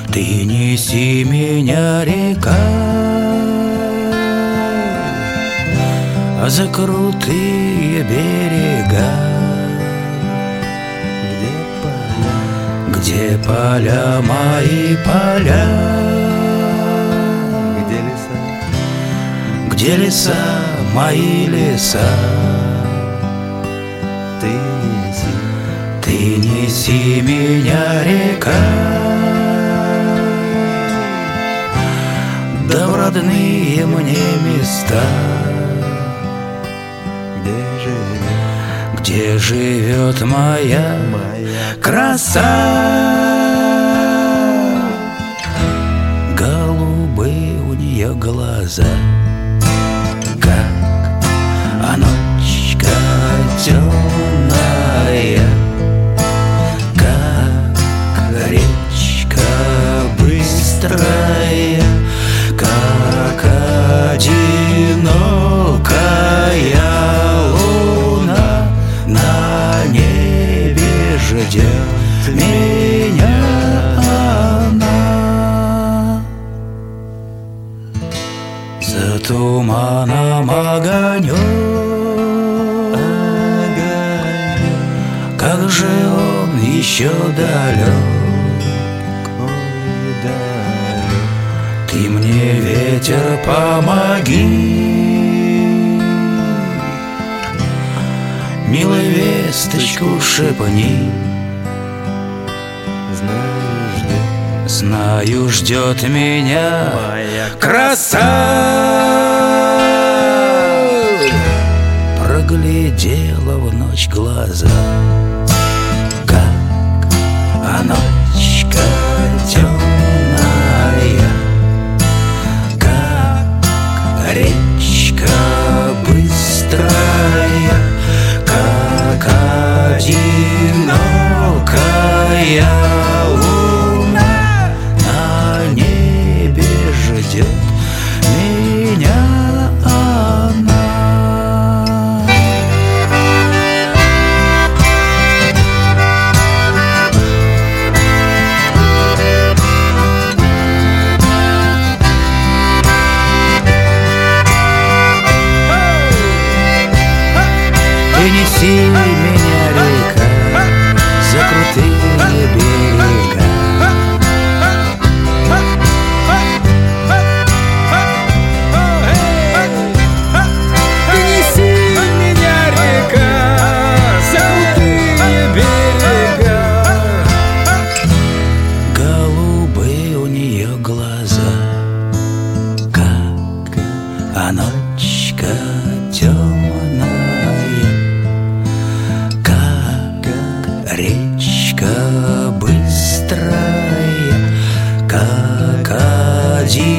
Ты неси меня, река, за крутые берега, где поля мои поля, где леса мои леса. Ты неси меня, река, да в родные мне места, где живет моя краса. Голубые у нее глаза, как ночка темная, как речка быстрая, как одинокая луна на небе ждет меня она. За туманом огонек, как же он еще далек. Ты мне, ветер, помоги, милой весточку шепни. Знаю, ждет меня моя краса. Проглядела в ночь глаза, как ночка темная, как речка быстрая, как одинокая луна на небе ждет меня она. Ты неси меня, река, за крутые берега, ты неси меня, река, за крутые берега. Голубые у нее глаза, как ночка темная, как речка быстрая, как один